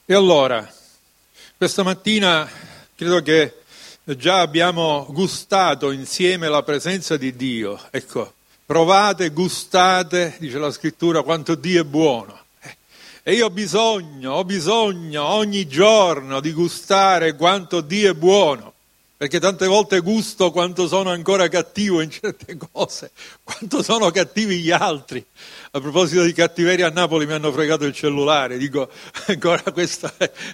E allora, questa mattina credo che già abbiamo gustato insieme la presenza di Dio. Ecco, provate, gustate, dice la scrittura, quanto Dio è buono. E io ho bisogno ogni giorno di gustare quanto Dio è buono, perché tante volte gusto quanto sono ancora cattivo in certe cose, quanto sono cattivi gli altri. A proposito di cattiveria, a Napoli mi hanno fregato il cellulare, dico ancora questa.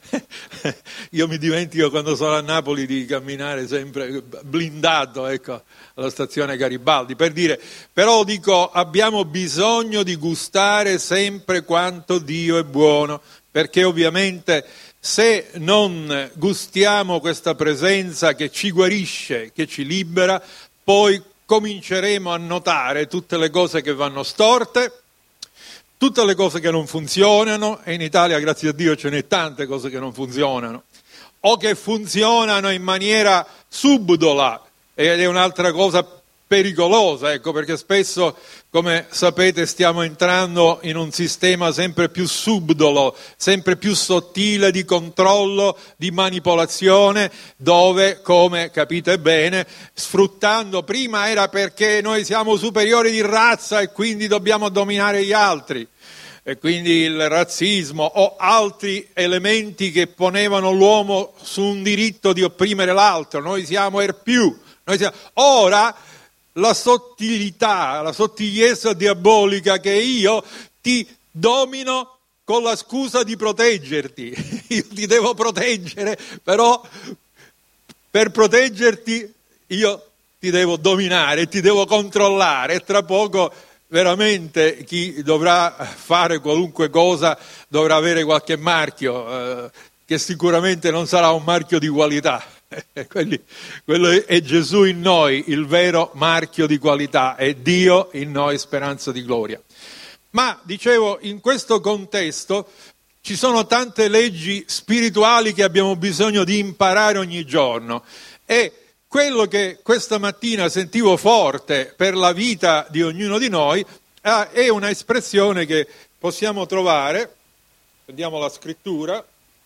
Io mi dimentico quando sono a Napoli di camminare sempre blindato, ecco, alla stazione Garibaldi, per dire, però dico abbiamo bisogno di gustare sempre quanto Dio è buono, perché ovviamente se non gustiamo questa presenza che ci guarisce, che ci libera, poi cominceremo a notare tutte le cose che vanno storte, tutte le cose che non funzionano, e in Italia, grazie a Dio, ce n'è tante cose che non funzionano, o che funzionano in maniera subdola, ed è un'altra cosa pericolosa, ecco, perché spesso, come sapete, stiamo entrando in un sistema sempre più subdolo, sempre più sottile di controllo, di manipolazione, dove, come capite bene, sfruttando, prima era perché noi siamo superiori di razza e quindi dobbiamo dominare gli altri, e quindi il razzismo o altri elementi che ponevano l'uomo su un diritto di opprimere l'altro, noi siamo più, ora la sottilità, la sottigliezza diabolica che io ti domino con la scusa di proteggerti. Io ti devo proteggere, però per proteggerti io ti devo dominare, ti devo controllare, e tra poco veramente chi dovrà fare qualunque cosa dovrà avere qualche marchio, che sicuramente non sarà un marchio di qualità. Quello è Gesù in noi, il vero marchio di qualità, è Dio in noi, speranza di gloria. Ma, dicevo, in questo contesto ci sono tante leggi spirituali che abbiamo bisogno di imparare ogni giorno, e quello che questa mattina sentivo forte per la vita di ognuno di noi è una espressione che possiamo trovare, prendiamo la scrittura,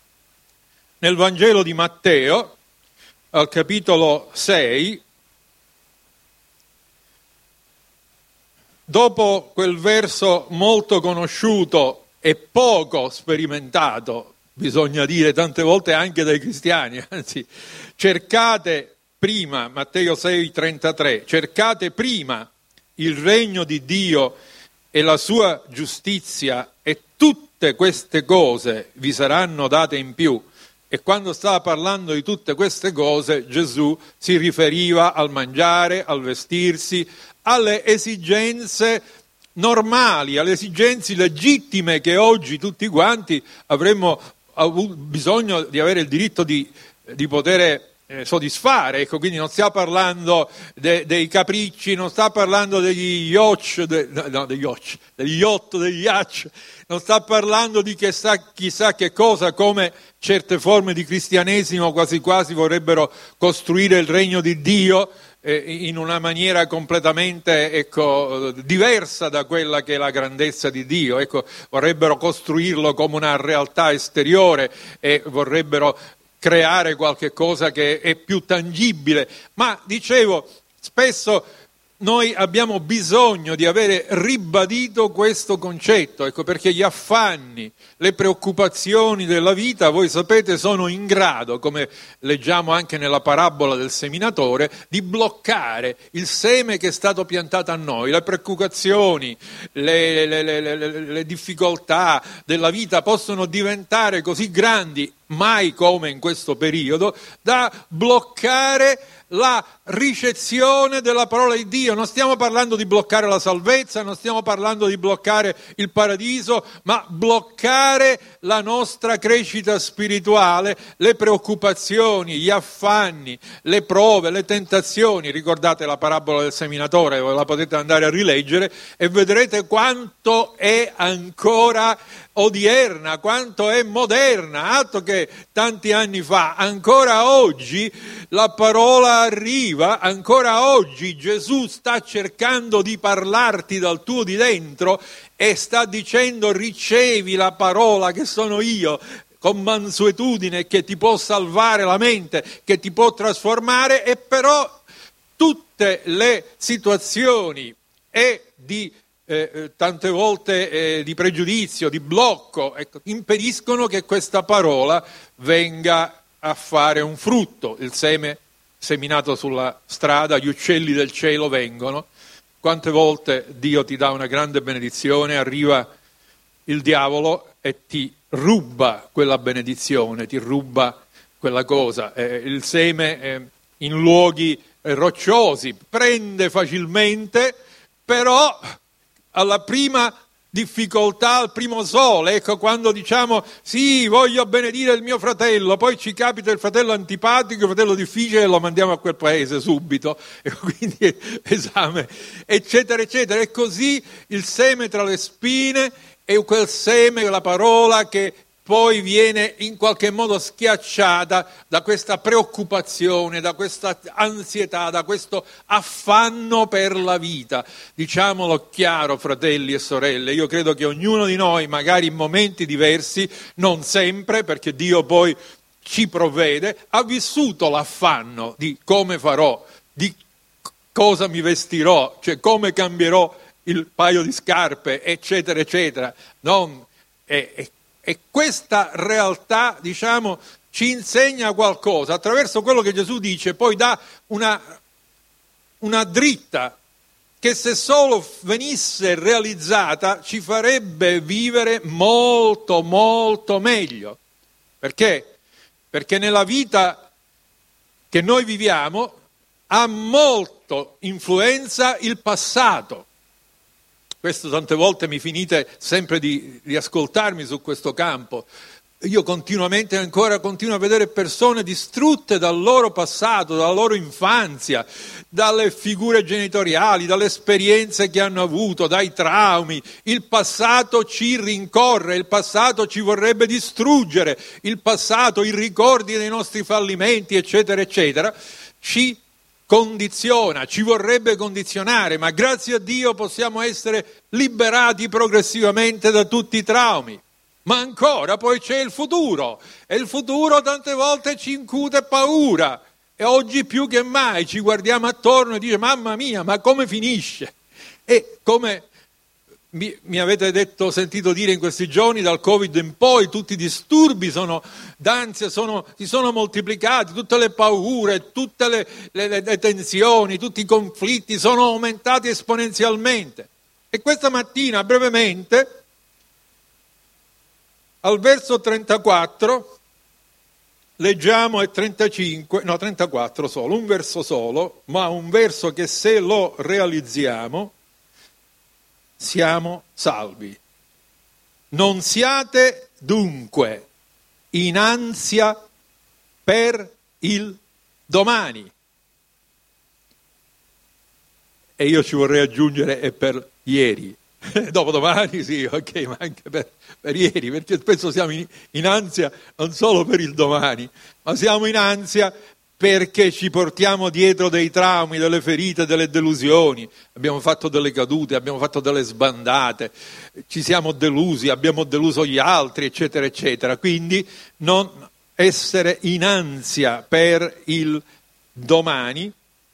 nel Vangelo di Matteo, al capitolo 6, dopo quel verso molto conosciuto e poco sperimentato, bisogna dire tante volte anche dai cristiani, anzi, cercate prima, Matteo 6,33, cercate prima il regno di Dio e la sua giustizia e tutte queste cose vi saranno date in più. E quando stava parlando di tutte queste cose, Gesù si riferiva al mangiare, al vestirsi, alle esigenze normali, alle esigenze legittime che oggi tutti quanti avremmo bisogno di avere il diritto di poter soddisfare. Ecco, quindi non stiamo parlando dei capricci, non sta parlando degli yacht, degli yacht, degli yacht, non sta parlando di chissà che cosa, come certe forme di cristianesimo quasi quasi vorrebbero costruire il regno di Dio in una maniera completamente diversa da quella che è la grandezza di Dio. Ecco, vorrebbero costruirlo come una realtà esteriore e vorrebbero creare qualche cosa che è più tangibile. Ma, dicevo, spesso noi abbiamo bisogno di avere ribadito questo concetto, ecco, perché gli affanni, le preoccupazioni della vita, voi sapete, sono in grado, come leggiamo anche nella parabola del seminatore, di bloccare il seme che è stato piantato a noi. Le preoccupazioni, le difficoltà della vita possono diventare così grandi, mai come in questo periodo, da bloccare la ricezione della parola di Dio. Non stiamo parlando di bloccare la salvezza, non stiamo parlando di bloccare il paradiso, ma bloccare la nostra crescita spirituale, le preoccupazioni, gli affanni, le prove, le tentazioni. Ricordate la parabola del seminatore, la potete andare a rileggere e vedrete quanto è ancora odierna, quanto è moderna, altro che tanti anni fa. Ancora oggi la parola arriva, ancora oggi Gesù sta cercando di parlarti dal tuo di dentro e sta dicendo: ricevi la parola che sono io, con mansuetudine, che ti può salvare la mente, che ti può trasformare, e però tutte le situazioni e di tante volte di pregiudizio, di blocco, ecco, impediscono che questa parola venga a fare un frutto. Il seme seminato sulla strada, gli uccelli del cielo vengono. Quante volte Dio ti dà una grande benedizione, arriva il diavolo e ti ruba quella benedizione, ti ruba quella cosa. Il seme in luoghi rocciosi prende facilmente, però alla prima difficoltà, al primo sole, ecco, quando diciamo sì, voglio benedire il mio fratello, poi ci capita il fratello antipatico, il fratello difficile, e lo mandiamo a quel paese subito, e quindi esame, eccetera, eccetera. E così il seme tra le spine è quel seme, la parola che poi viene in qualche modo schiacciata da questa preoccupazione, da questa ansietà, da questo affanno per la vita. Diciamolo chiaro, fratelli e sorelle, io credo che ognuno di noi, magari in momenti diversi, non sempre, perché Dio poi ci provvede, ha vissuto l'affanno di come farò, di cosa mi vestirò, cioè come cambierò il paio di scarpe, eccetera, eccetera. E questa realtà, diciamo, ci insegna qualcosa attraverso quello che Gesù dice, poi dà una dritta che, se solo venisse realizzata, ci farebbe vivere molto, molto meglio. Perché? Perché nella vita che noi viviamo ha molto influenza il passato. Questo tante volte mi finite sempre di ascoltarmi su questo campo. Io continuo a vedere persone distrutte dal loro passato, dalla loro infanzia, dalle figure genitoriali, dalle esperienze che hanno avuto, dai traumi. Il passato ci rincorre, il passato ci vorrebbe distruggere, il passato, i ricordi dei nostri fallimenti, eccetera, eccetera, ci condiziona, ci vorrebbe condizionare, ma grazie a Dio possiamo essere liberati progressivamente da tutti i traumi. Ma ancora poi c'è il futuro, e il futuro tante volte ci incute paura, e oggi più che mai ci guardiamo attorno e diciamo: mamma mia, ma come finisce? E come mi avete sentito dire in questi giorni, dal Covid in poi tutti i disturbi d'ansia si sono moltiplicati, tutte le paure, tutte le tensioni, tutti i conflitti sono aumentati esponenzialmente. E questa mattina, brevemente, al verso 34, leggiamo, e 34 solo, un verso solo, ma un verso che, se lo realizziamo, siamo salvi. Non siate dunque in ansia per il domani. E io ci vorrei aggiungere: e per ieri. Dopodomani sì, ok, ma anche per ieri, perché spesso siamo in ansia non solo per il domani, ma siamo in ansia perché ci portiamo dietro dei traumi, delle ferite, delle delusioni. Abbiamo fatto delle cadute, abbiamo fatto delle sbandate, ci siamo delusi, abbiamo deluso gli altri, eccetera, eccetera. Quindi non essere in ansia per il domani,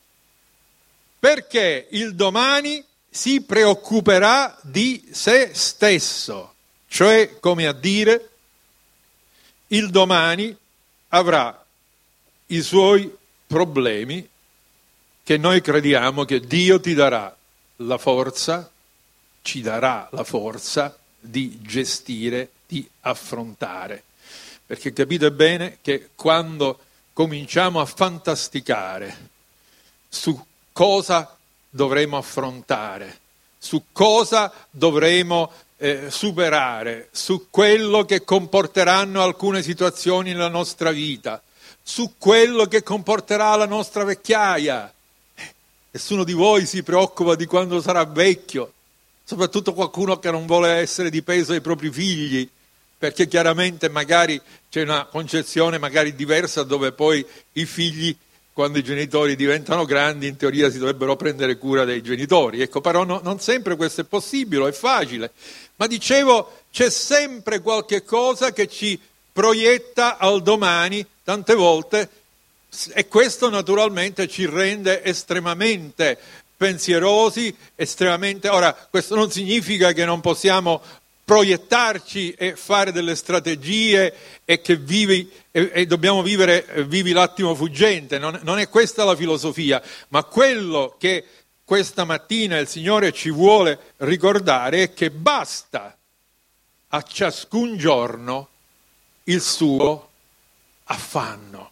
perché il domani si preoccuperà di se stesso. Cioè, come a dire, il domani avrà i suoi problemi, che noi crediamo che Dio ti darà la forza, ci darà la forza di gestire, di affrontare. Perché capite bene che quando cominciamo a fantasticare su cosa dovremo affrontare, su cosa dovremo superare, su quello che comporteranno alcune situazioni nella nostra vita, su quello che comporterà la nostra vecchiaia. Nessuno di voi si preoccupa di quando sarà vecchio, soprattutto qualcuno che non vuole essere di peso ai propri figli, perché chiaramente magari c'è una concezione magari diversa, dove poi i figli, quando i genitori diventano grandi, in teoria si dovrebbero prendere cura dei genitori. Ecco, però non sempre questo è possibile, è facile. Ma dicevo, c'è sempre qualche cosa che ci proietta al domani tante volte, e questo naturalmente ci rende estremamente pensierosi, estremamente... Ora, questo non significa che non possiamo proiettarci e fare delle strategie e che dobbiamo vivere vivi l'attimo fuggente, non è questa la filosofia, ma quello che questa mattina il Signore ci vuole ricordare è che basta a ciascun giorno il suo affanno.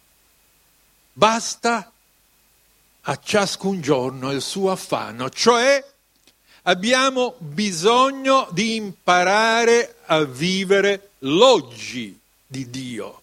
Basta a ciascun giorno il suo affanno, cioè abbiamo bisogno di imparare a vivere l'oggi di Dio,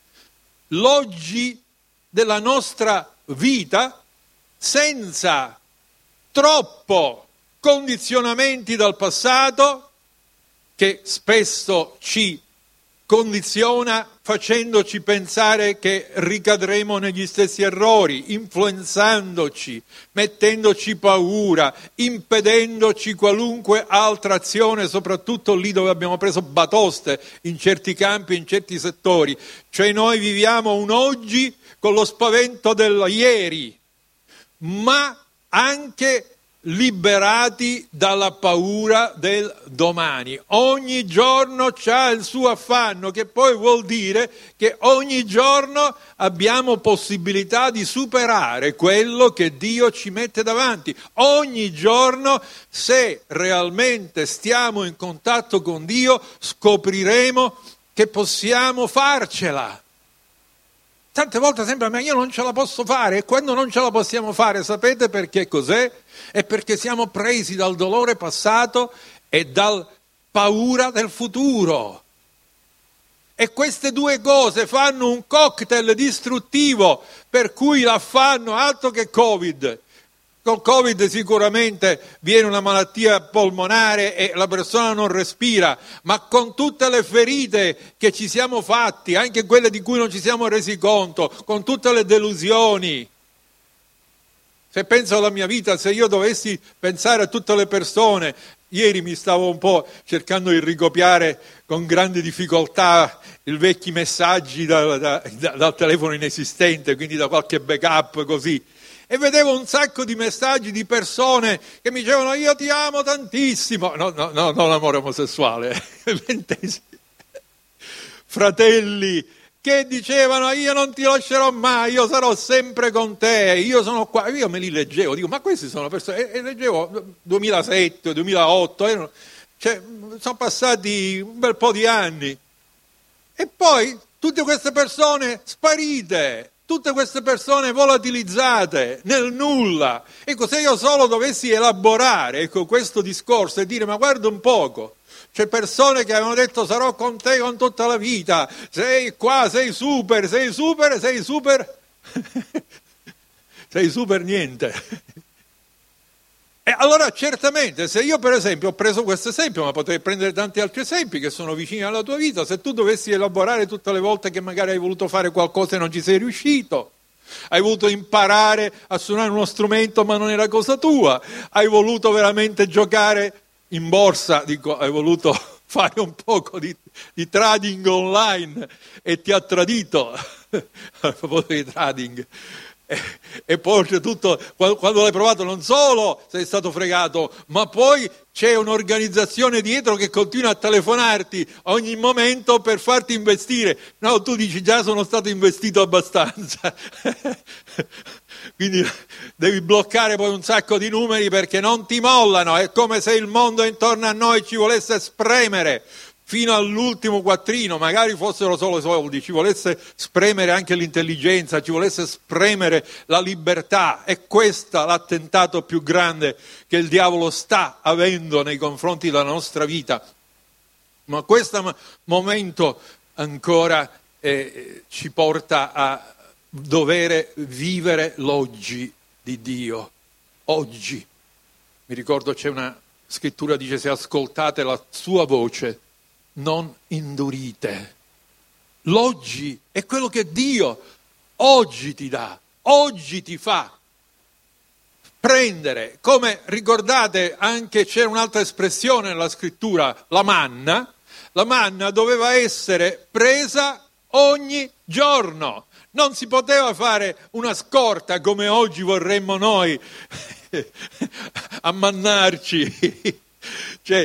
l'oggi della nostra vita senza troppo condizionamenti dal passato che spesso ci condiziona facendoci pensare che ricadremo negli stessi errori, influenzandoci, mettendoci paura, impedendoci qualunque altra azione, soprattutto lì dove abbiamo preso batoste in certi campi, in certi settori. Cioè noi viviamo un oggi con lo spavento del ieri, ma anche liberati dalla paura del domani. Ogni giorno c'ha il suo affanno, che poi vuol dire che ogni giorno abbiamo possibilità di superare quello che Dio ci mette davanti. Ogni giorno, se realmente stiamo in contatto con Dio, scopriremo che possiamo farcela. Tante volte sembra, ma io non ce la posso fare, e quando non ce la possiamo fare, sapete perché cos'è? È perché siamo presi dal dolore passato e dalla paura del futuro. E queste due cose fanno un cocktail distruttivo, per cui l'affanno, altro che Covid. Col Covid sicuramente viene una malattia polmonare e la persona non respira, ma con tutte le ferite che ci siamo fatti, anche quelle di cui non ci siamo resi conto, con tutte le delusioni. Se penso alla mia vita, se io dovessi pensare a tutte le persone, ieri mi stavo un po' cercando di ricopiare con grande difficoltà i vecchi messaggi dal telefono inesistente, quindi da qualche backup così, e vedevo un sacco di messaggi di persone che mi dicevano io ti amo tantissimo, no, non l'amore omosessuale, fratelli che dicevano io non ti lascerò mai, io sarò sempre con te, io sono qua, io me li leggevo, dico ma questi sono persone, e leggevo 2007, 2008, sono passati un bel po' di anni, e poi tutte queste persone sparite, tutte queste persone volatilizzate nel nulla. Ecco, se io solo dovessi elaborare questo discorso e dire ma guarda un poco, c'è persone che avevano detto sarò con te con tutta la vita, sei qua, sei super, sei super niente. E allora certamente, se io per esempio ho preso questo esempio, ma potrei prendere tanti altri esempi che sono vicini alla tua vita, se tu dovessi elaborare tutte le volte che magari hai voluto fare qualcosa e non ci sei riuscito, hai voluto imparare a suonare uno strumento ma non era cosa tua, hai voluto veramente giocare in borsa, hai voluto fare un poco di trading online e ti ha tradito, a proposito di trading. E poi oltretutto quando l'hai provato non solo sei stato fregato, ma poi c'è un'organizzazione dietro che continua a telefonarti ogni momento per farti investire. No, tu dici già sono stato investito abbastanza. Quindi devi bloccare poi un sacco di numeri perché non ti mollano, è come se il mondo intorno a noi ci volesse spremere fino all'ultimo quattrino, magari fossero solo soldi, ci volesse spremere anche l'intelligenza, ci volesse spremere la libertà. È questo l'attentato più grande che il diavolo sta avendo nei confronti della nostra vita. Ma questo momento ancora ci porta a dover vivere l'oggi di Dio. Oggi. Mi ricordo c'è una scrittura che dice se ascoltate la sua voce non indurite. L'oggi è quello che Dio oggi ti dà, oggi ti fa prendere. Come ricordate anche c'è un'altra espressione nella scrittura, la manna doveva essere presa ogni giorno. Non si poteva fare una scorta come oggi vorremmo noi, ammannarci, cioè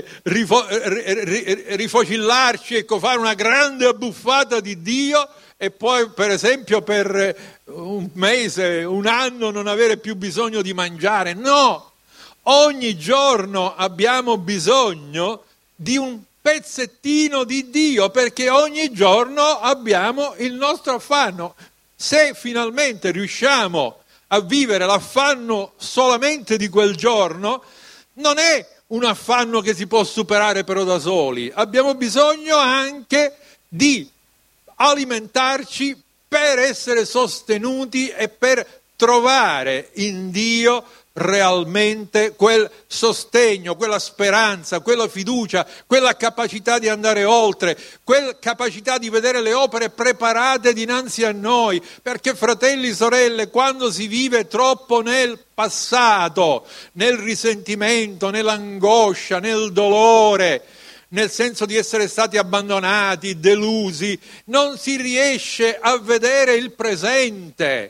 rifocillarci, ecco, fare una grande abbuffata di Dio e poi per esempio per un mese, un anno non avere più bisogno di mangiare. No, ogni giorno abbiamo bisogno di un pezzettino di Dio, perché ogni giorno abbiamo il nostro affanno. Se finalmente riusciamo a vivere l'affanno solamente di quel giorno, non è un affanno che si può superare però da soli. Abbiamo bisogno anche di alimentarci per essere sostenuti e per trovare in Dio realmente quel sostegno, quella speranza, quella fiducia, quella capacità di andare oltre, quella capacità di vedere le opere preparate dinanzi a noi, perché fratelli e sorelle, quando si vive troppo nel passato, nel risentimento, nell'angoscia, nel dolore, nel senso di essere stati abbandonati, delusi, non si riesce a vedere il presente.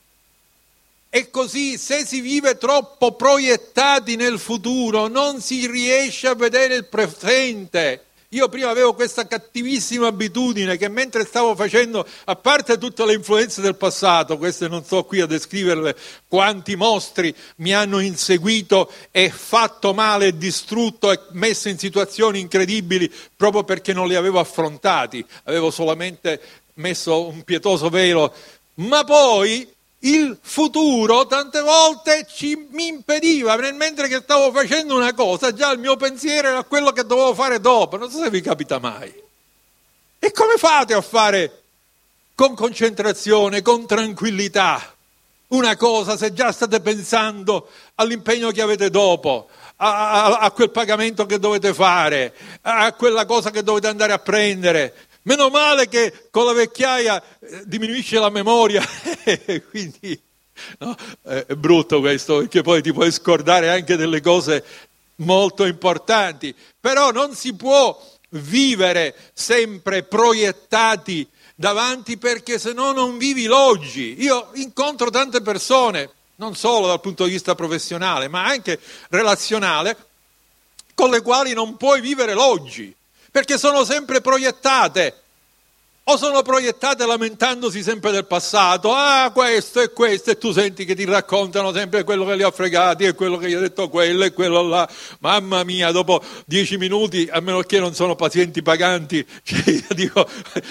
E così, se si vive troppo proiettati nel futuro, non si riesce a vedere il presente. Io prima avevo questa cattivissima abitudine che mentre stavo facendo, a parte tutte le influenze del passato, queste non sto qui a descriverle, quanti mostri mi hanno inseguito e fatto male, e distrutto e messo in situazioni incredibili proprio perché non li avevo affrontati, avevo solamente messo un pietoso velo, ma poi il futuro tante volte mi impediva, mentre che stavo facendo una cosa, già il mio pensiero era quello che dovevo fare dopo. Non so se vi capita mai. E come fate a fare con concentrazione, con tranquillità una cosa se già state pensando all'impegno che avete dopo, a quel pagamento che dovete fare, a quella cosa che dovete andare a prendere? Meno male che con la vecchiaia diminuisce la memoria, quindi no, è brutto questo, perché poi ti puoi scordare anche delle cose molto importanti. Però non si può vivere sempre proiettati davanti, perché se no non vivi l'oggi. Io incontro tante persone, non solo dal punto di vista professionale, ma anche relazionale, con le quali non puoi vivere l'oggi, perché sono sempre proiettate, o sono proiettate lamentandosi sempre del passato, questo, e tu senti che ti raccontano sempre quello che li ha fregati, e quello che gli ha detto quello, e quello là, mamma mia, dopo 10 minuti, a meno che non sono pazienti paganti, cioè io dico,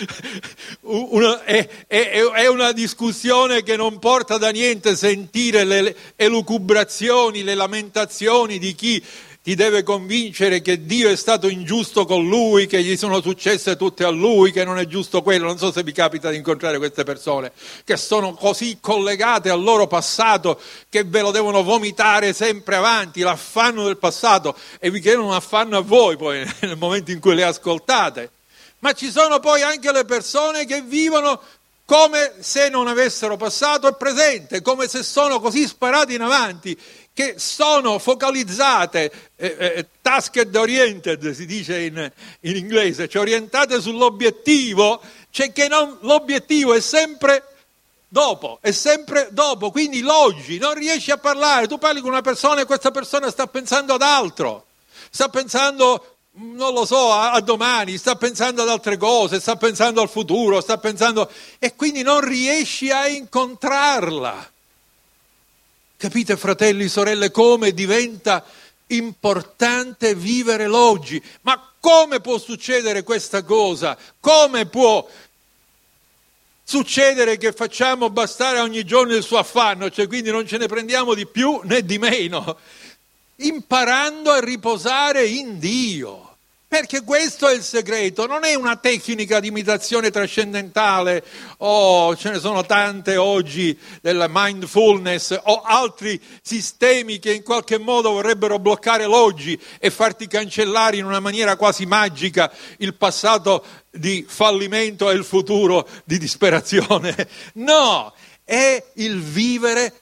è una discussione che non porta da niente sentire le elucubrazioni, le lamentazioni di chi ti deve convincere che Dio è stato ingiusto con lui, che gli sono successe tutte a lui, che non è giusto quello. Non so se vi capita di incontrare queste persone che sono così collegate al loro passato che ve lo devono vomitare sempre avanti, l'affanno del passato, e vi creano un affanno a voi poi nel momento in cui le ascoltate. Ma ci sono poi anche le persone che vivono come se non avessero passato e presente, come se sono così sparati in avanti, che sono focalizzate, tasked oriented si dice in inglese, cioè orientate sull'obiettivo, cioè che l'obiettivo è sempre dopo, quindi l'oggi, non riesci a parlare, tu parli con una persona e questa persona sta pensando ad altro, sta pensando, non lo so, a domani, sta pensando ad altre cose, sta pensando al futuro, e quindi non riesci a incontrarla. Capite, fratelli, sorelle, come diventa importante vivere l'oggi? Ma come può succedere questa cosa? Come può succedere che facciamo bastare ogni giorno il suo affanno, cioè quindi non ce ne prendiamo di più né di meno, imparando a riposare in Dio? Perché questo è il segreto, non è una tecnica di imitazione trascendentale, ce ne sono tante oggi, della mindfulness, o altri sistemi che in qualche modo vorrebbero bloccare l'oggi e farti cancellare in una maniera quasi magica il passato di fallimento e il futuro di disperazione. No, è il vivere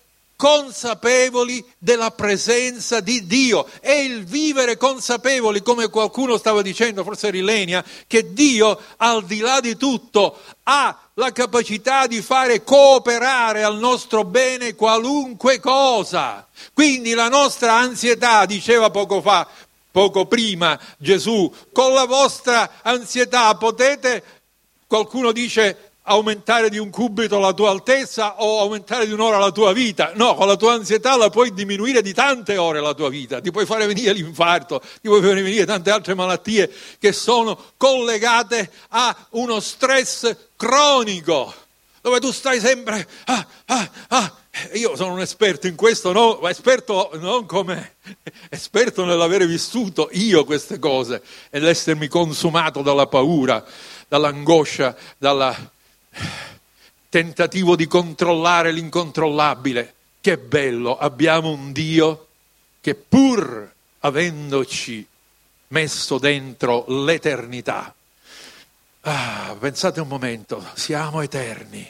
consapevoli della presenza di Dio. È il vivere consapevoli, come qualcuno stava dicendo, forse Rilenia, che Dio, al di là di tutto, ha la capacità di fare cooperare al nostro bene qualunque cosa. Quindi la nostra ansietà, diceva poco prima Gesù, con la vostra ansietà potete, qualcuno dice, aumentare di 1 cubito la tua altezza o aumentare di 1 ora la tua vita. No, con la tua ansietà la puoi diminuire di tante ore la tua vita, ti puoi fare venire l'infarto, ti puoi fare venire tante altre malattie che sono collegate a uno stress cronico, dove tu stai sempre Io sono un esperto in questo, no? Esperto non come esperto nell'avere vissuto io queste cose e l'essermi consumato dalla paura, dall'angoscia, dal tentativo di controllare l'incontrollabile. Che bello, abbiamo un Dio che pur avendoci messo dentro l'eternità, pensate un momento, siamo eterni.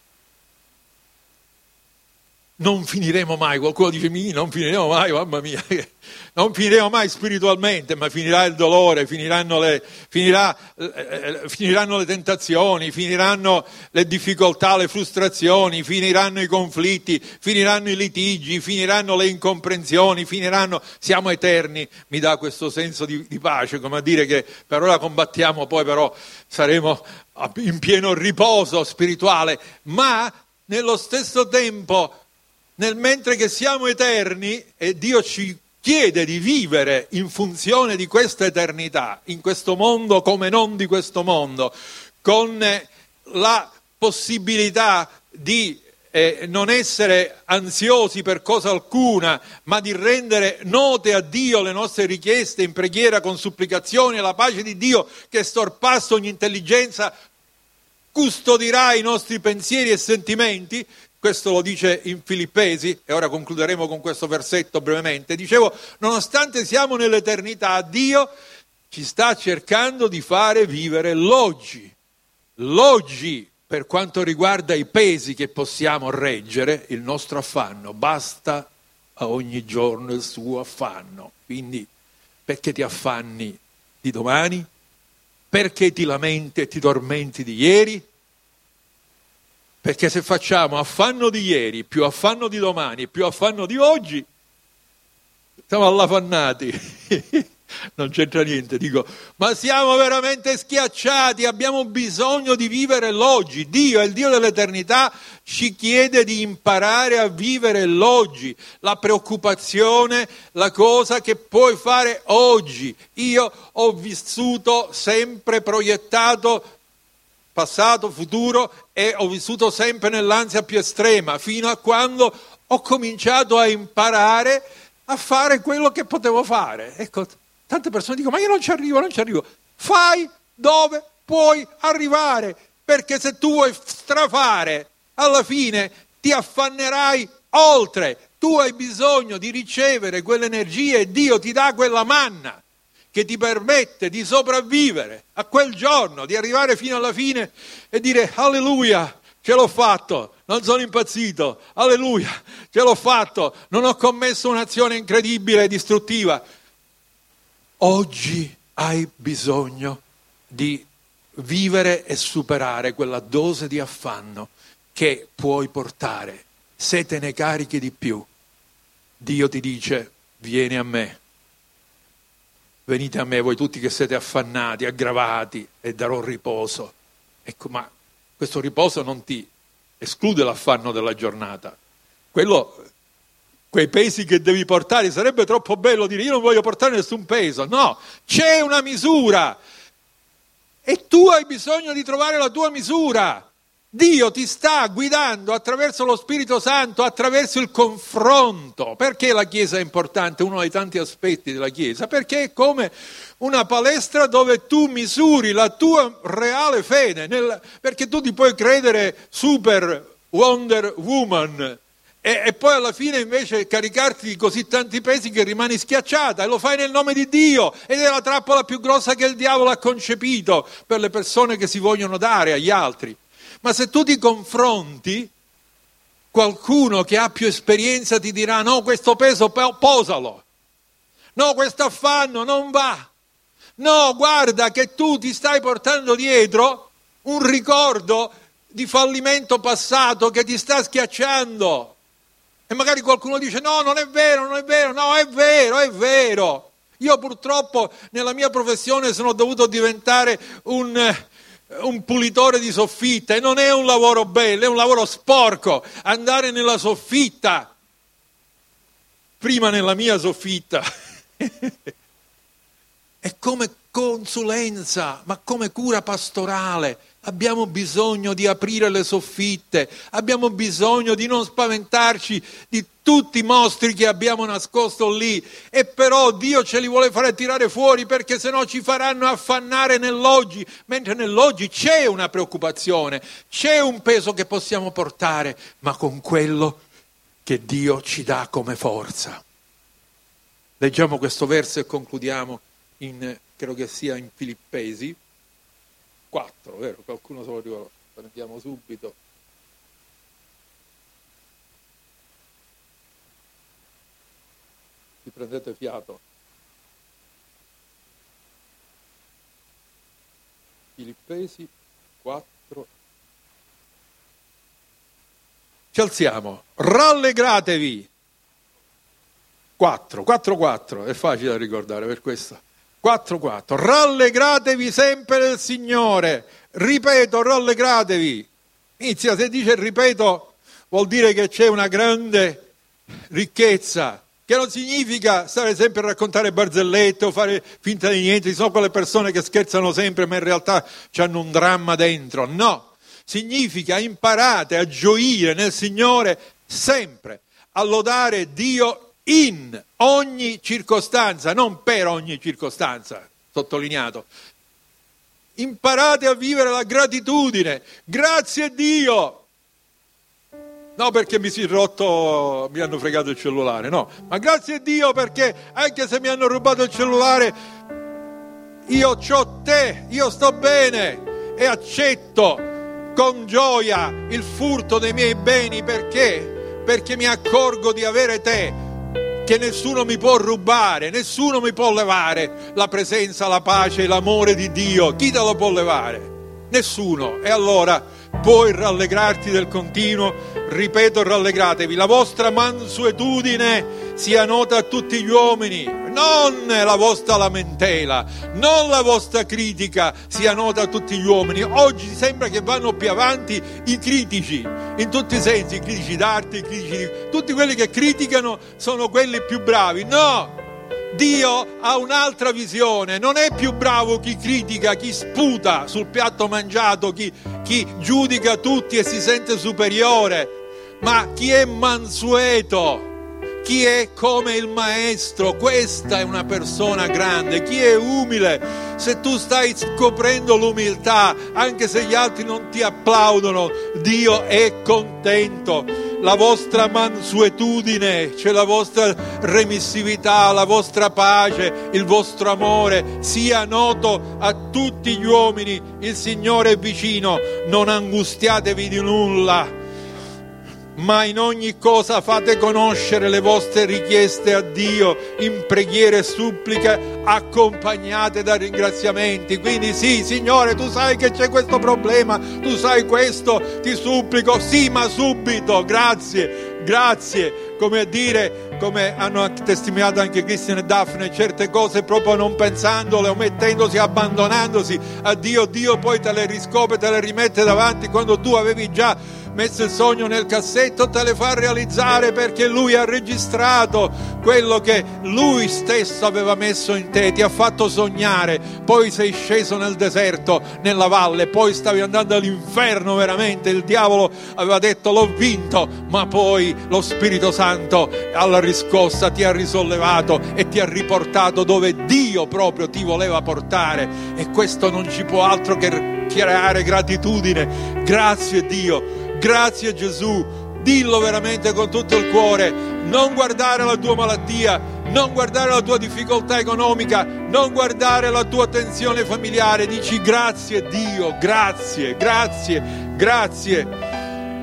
Non finiremo mai, qualcuno dice non finiremo mai, mamma mia, non finiremo mai spiritualmente, ma finirà il dolore, finiranno le tentazioni, finiranno le difficoltà, le frustrazioni, finiranno i conflitti, finiranno i litigi, finiranno le incomprensioni, siamo eterni, mi dà questo senso di pace, come a dire che per ora combattiamo, poi però saremo in pieno riposo spirituale, ma nello stesso tempo, mentre che siamo eterni e Dio ci chiede di vivere in funzione di questa eternità, in questo mondo come non di questo mondo, con la possibilità di non essere ansiosi per cosa alcuna, ma di rendere note a Dio le nostre richieste in preghiera con supplicazioni, e la pace di Dio che sorpassa ogni intelligenza custodirà i nostri pensieri e sentimenti. Questo lo dice in Filippesi, e ora concluderemo con questo versetto brevemente. Dicevo, nonostante siamo nell'eternità, Dio ci sta cercando di fare vivere l'oggi per quanto riguarda i pesi che possiamo reggere, il nostro affanno. Basta a ogni giorno il suo affanno. Quindi, perché ti affanni di domani? Perché ti lamenti e ti tormenti di ieri? Perché se facciamo affanno di ieri, più affanno di domani, più affanno di oggi, siamo allafannati. Non c'entra niente, dico, ma siamo veramente schiacciati, abbiamo bisogno di vivere l'oggi. Dio è il Dio dell'eternità, ci chiede di imparare a vivere l'oggi, la preoccupazione, la cosa che puoi fare oggi. Io ho vissuto sempre proiettato passato, futuro, e ho vissuto sempre nell'ansia più estrema, fino a quando ho cominciato a imparare a fare quello che potevo fare. Ecco, tante persone dicono, ma io non ci arrivo. Fai dove puoi arrivare, perché se tu vuoi strafare, alla fine ti affannerai oltre. Tu hai bisogno di ricevere quell'energia e Dio ti dà quella manna che ti permette di sopravvivere a quel giorno, di arrivare fino alla fine e dire alleluia, ce l'ho fatto, non sono impazzito, alleluia, ce l'ho fatto, non ho commesso un'azione incredibile e distruttiva. Oggi hai bisogno di vivere e superare quella dose di affanno che puoi portare. Se te ne carichi di più, Dio ti dice, vieni a me. Venite a me voi tutti che siete affannati, aggravati, e darò riposo. Ecco, ma questo riposo non ti esclude l'affanno della giornata. Quei pesi che devi portare, sarebbe troppo bello dire io non voglio portare nessun peso. No, c'è una misura e tu hai bisogno di trovare la tua misura. Dio ti sta guidando attraverso lo Spirito Santo, attraverso il confronto. Perché la Chiesa è importante? Uno dei tanti aspetti della Chiesa, perché è come una palestra dove tu misuri la tua reale fede, perché tu ti puoi credere super Wonder Woman e poi alla fine invece caricarti di così tanti pesi che rimani schiacciata, e lo fai nel nome di Dio, ed è la trappola più grossa che il diavolo ha concepito per le persone che si vogliono dare agli altri. Ma se tu ti confronti, Qualcuno che ha più esperienza ti dirà: no, questo peso posalo, no, questo affanno non va, no, guarda che tu ti stai portando dietro un ricordo di fallimento passato che ti sta schiacciando. E magari qualcuno dice: no, non è vero, no, è vero. Io purtroppo nella mia professione sono dovuto diventare un pulitore di soffitta, e non è un lavoro bello, è un lavoro sporco. Andare nella soffitta, prima nella mia soffitta, è come consulenza, ma come cura pastorale. Abbiamo bisogno di aprire le soffitte, abbiamo bisogno di non spaventarci di tutti i mostri che abbiamo nascosto lì, e però Dio ce li vuole fare tirare fuori, perché sennò ci faranno affannare nell'oggi, mentre nell'oggi c'è una preoccupazione, c'è un peso che possiamo portare, ma con quello che Dio ci dà come forza. Leggiamo questo verso e concludiamo, credo che sia in Filippesi 4, vero? Qualcuno se lo ricorda? Prendiamo subito. Vi prendete fiato. Filippesi 4. Ci alziamo. Rallegratevi. 4, è facile da ricordare per questo. 4. Rallegratevi sempre del Signore. Ripeto, rallegratevi. Inizia, se dice ripeto, vuol dire che c'è una grande ricchezza, che non significa stare sempre a raccontare barzellette o fare finta di niente. Ci sono quelle persone che scherzano sempre, ma in realtà hanno un dramma dentro. No, significa imparate a gioire nel Signore sempre, a lodare Dio in ogni circostanza, non per ogni circostanza, sottolineato. Imparate a vivere la gratitudine. Grazie Dio. No perché mi hanno fregato il cellulare, no, ma grazie Dio perché anche se mi hanno rubato il cellulare, io c'ho te, io sto bene e accetto con gioia il furto dei miei beni. Perché mi accorgo di avere te, che nessuno mi può rubare, nessuno mi può levare la presenza, la pace, l'amore di Dio. Chi te lo può levare? Nessuno. E allora puoi rallegrarti del continuo. Ripeto, rallegratevi. La vostra mansuetudine sia nota a tutti gli uomini, non la vostra lamentela, non la vostra critica sia nota a tutti gli uomini. Oggi sembra che vanno più avanti i critici, in tutti i sensi, i critici d'arte, tutti quelli che criticano sono quelli più bravi. No! Dio ha un'altra visione, non è più bravo chi critica, chi sputa sul piatto mangiato, chi giudica tutti e si sente superiore, ma chi è mansueto, chi è come il maestro. Questa è una persona grande. Chi è umile, se tu stai scoprendo l'umiltà, anche se gli altri non ti applaudono, Dio è contento. La vostra mansuetudine, cioè la vostra remissività, la vostra pace, il vostro amore sia noto a tutti gli uomini. Il Signore è vicino. Non angustiatevi di nulla, ma in ogni cosa fate conoscere le vostre richieste a Dio in preghiere e suppliche accompagnate da ringraziamenti. Quindi sì, Signore, tu sai che c'è questo problema, tu sai questo, ti supplico, sì, ma subito, grazie, come a dire, come hanno testimoniato anche Cristian e Daphne, certe cose proprio non pensandole, omettendosi, abbandonandosi a Dio. Dio poi te le riscopre, te le rimette davanti quando tu avevi già messo il sogno nel cassetto, te le fa realizzare, perché Lui ha registrato quello che Lui stesso aveva messo in te, ti ha fatto sognare, poi sei sceso nel deserto, nella valle, poi stavi andando all'inferno veramente, il diavolo aveva detto l'ho vinto, ma poi lo Spirito Santo alla riscossa ti ha risollevato e ti ha riportato dove Dio proprio ti voleva portare, e questo non ci può altro che creare gratitudine. Grazie Dio. Grazie Gesù, dillo veramente con tutto il cuore, non guardare la tua malattia, non guardare la tua difficoltà economica, non guardare la tua tensione familiare, dici grazie Dio, grazie.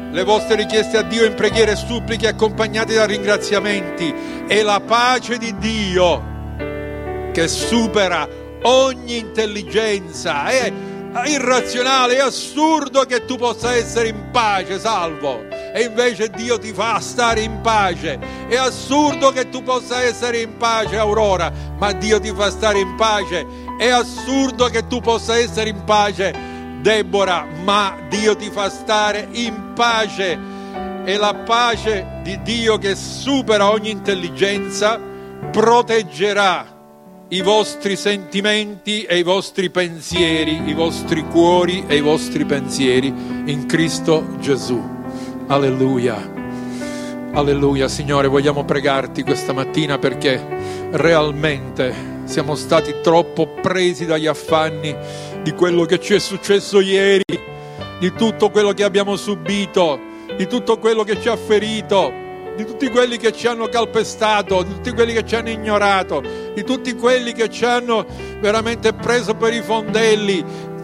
le vostre richieste a Dio in preghiere e suppliche accompagnate da ringraziamenti, e la pace di Dio che supera ogni intelligenza. È irrazionale, è assurdo che tu possa essere in pace, Salvo, e invece Dio ti fa stare in pace. È assurdo che tu possa essere in pace, Aurora, ma Dio ti fa stare in pace. È assurdo che tu possa essere in pace, Deborah, ma Dio ti fa stare in pace. E la pace di Dio che supera ogni intelligenza proteggerà i vostri sentimenti e i vostri pensieri, i vostri cuori e i vostri pensieri in Cristo Gesù. Alleluia. Alleluia. Signore, vogliamo pregarti questa mattina perché realmente siamo stati troppo presi dagli affanni di quello che ci è successo ieri, di tutto quello che abbiamo subito, di tutto quello che ci ha ferito, di tutti quelli che ci hanno calpestato, di tutti quelli che ci hanno ignorato, di tutti quelli che ci hanno veramente preso per i fondelli.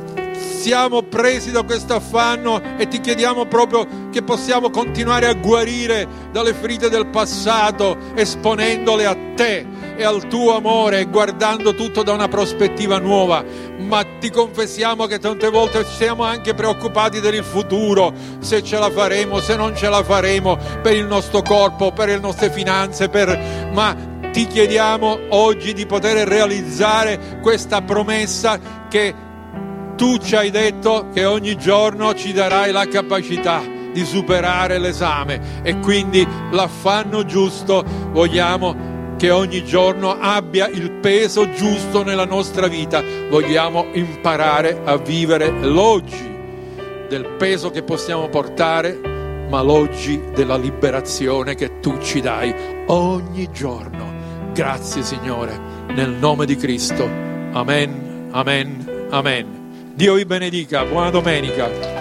Siamo presi da questo affanno e ti chiediamo proprio che possiamo continuare a guarire dalle ferite del passato, esponendole a te e al tuo amore e guardando tutto da una prospettiva nuova. Ma ti confessiamo che tante volte siamo anche preoccupati per il futuro, se ce la faremo, se non ce la faremo, per il nostro corpo, per le nostre finanze, ma ti chiediamo oggi di poter realizzare questa promessa che tu ci hai detto, che ogni giorno ci darai la capacità di superare l'esame, e quindi l'affanno giusto vogliamo che ogni giorno abbia il peso giusto nella nostra vita. Vogliamo imparare a vivere l'oggi del peso che possiamo portare, ma l'oggi della liberazione che tu ci dai ogni giorno. Grazie Signore, nel nome di Cristo. Amen, amen, amen. Dio vi benedica, buona domenica.